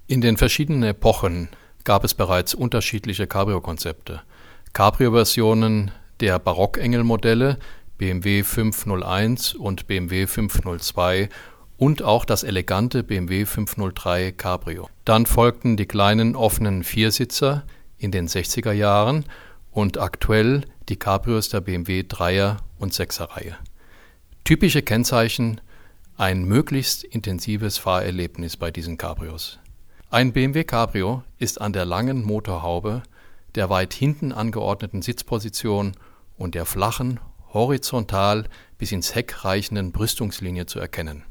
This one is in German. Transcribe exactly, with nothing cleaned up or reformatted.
In den verschiedenen Epochen gab es bereits unterschiedliche Cabrio-Konzepte. Cabrio-Versionen der Barockengel-Modelle B M W fünfhunderteins und B M W fünfhundertzwei und auch das elegante B M W fünfhundertdrei Cabrio. Dann folgten die kleinen offenen Viersitzer in den sechziger Jahren und aktuell die Cabrios der B M W Dreier- und Sechser-Reihe. Typische Kennzeichen: ein möglichst intensives Fahrerlebnis bei diesen Cabrios. Ein B M W Cabrio ist an der langen Motorhaube, der weit hinten angeordneten Sitzposition und der flachen, horizontal bis ins Heck reichenden Brüstungslinie zu erkennen.